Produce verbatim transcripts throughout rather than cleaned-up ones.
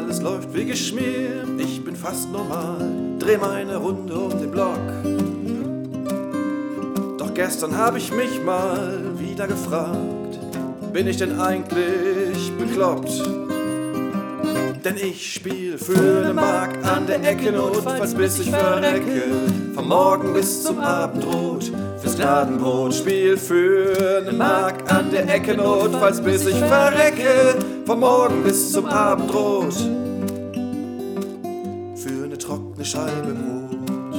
alles läuft wie geschmiert. Ich bin fast normal, dreh meine Runde um den Block. Doch gestern hab ich mich mal wieder gefragt, bin ich denn eigentlich bekloppt? Denn ich spiel für ne Mark an der Ecke, notfalls bis ich verrecke. Vom Morgen bis zum Abendrot, fürs Gnadenbrot. Spiel für ne Mark an der Ecke, notfalls bis ich verrecke. Vom Morgen bis zum Abendrot, für ne trockene Scheibe Brot.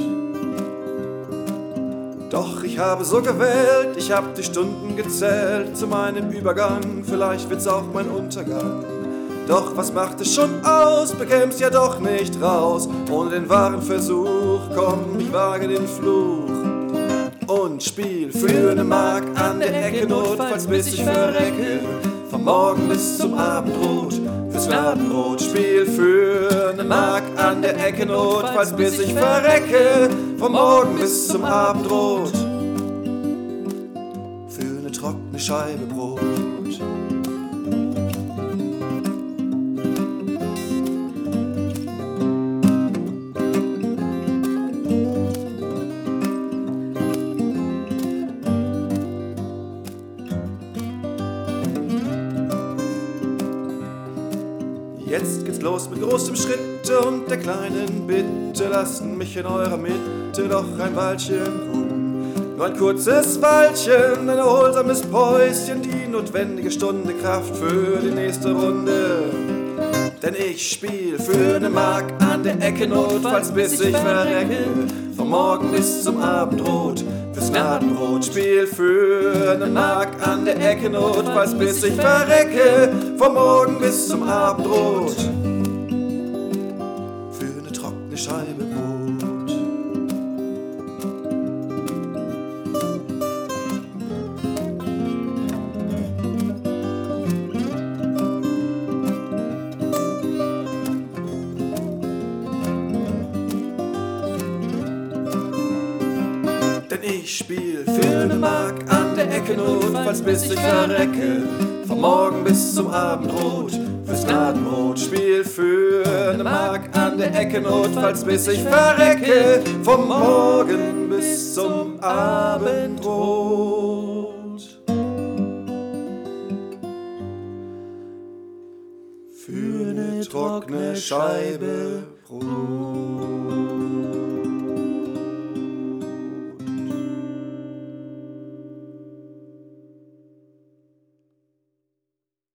Doch ich habe so gewählt, ich hab die Stunden gezählt zu meinem Übergang, vielleicht wird's auch mein Untergang. Doch was macht es schon aus, bekäm's ja doch nicht raus. Ohne den wahren Versuch, komm, ich wage den Fluch und spiel für ne Mark an der Ecke, notfalls bis ich verrecke. Vom Morgen bis zum Abendrot, fürs Gnadenbrot. Spiel für ne Mark an der Ecke, notfalls bis ich verrecke. Vom Morgen bis zum Abendrot, für ne trockene Scheibe Brot. Jetzt geht's los mit großem Schritt und der kleinen Bitte, lasst mich in eurer Mitte doch ein Weilchen ruhen. Nur ein kurzes Weilchen, ein erholsames Päuschen, die notwendige Stunde Kraft für die nächste Runde. Denn ich spiel für ne Mark an der Ecke, notfalls bis ich verrecke. Vom Morgen bis zum Abendrot, fürs Gnadenbrot. Spiel für ne Mark an der Ecke, notfalls bis ich verrecke. Vom Morgen bis zum Abendrot, für ne trockene Scheibe Brot. Denn ich spiel für ne Mark an der Ecke, notfalls bis ich verrecke. Vom Morgen bis zum Abendrot, fürs Gnadenbrot. Spiel für ne Mark an der Ecke, notfalls bis ich verrecke. Vom Morgen bis zum Abendrot, für ne trockene Scheibe Brot.